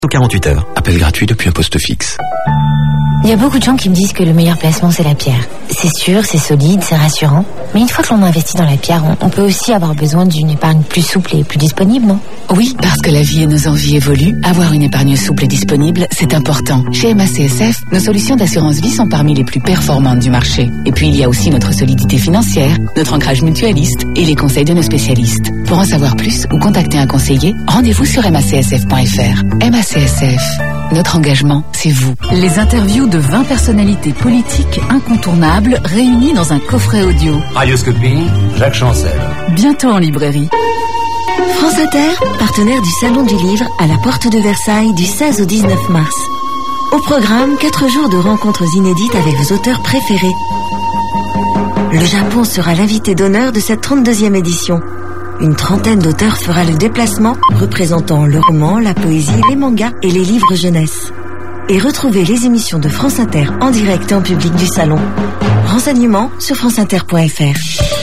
48 heures. Appel gratuit depuis un poste fixe. Il y a beaucoup de gens qui me disent que le meilleur placement, c'est la pierre. C'est sûr, c'est solide, c'est rassurant. Mais une fois que l'on investit dans la pierre, on peut aussi avoir besoin d'une épargne plus souple et plus disponible, non? Oui, parce que la vie et nos envies évoluent. Avoir une épargne souple et disponible, c'est important. Chez MACSF, nos solutions d'assurance vie sont parmi les plus performantes du marché. Et puis, il y a aussi notre solidité financière, notre ancrage mutualiste et les conseils de nos spécialistes. Pour en savoir plus ou contacter un conseiller, rendez-vous sur macsf.fr. MACSF. Notre engagement, c'est vous. Les interviews de 20 personnalités politiques incontournables réunies dans un coffret audio. Radioscopie, Jacques Chancel. Bientôt en librairie. France Inter, partenaire du Salon du Livre à la Porte de Versailles du 16 au 19 mars. Au programme, 4 jours de rencontres inédites avec vos auteurs préférés. Le Japon sera l'invité d'honneur de cette 32e édition. Une trentaine d'auteurs fera le déplacement, représentant le roman, la poésie, les mangas et les livres jeunesse. Et retrouvez les émissions de France Inter en direct et en public du salon. Renseignements sur franceinter.fr.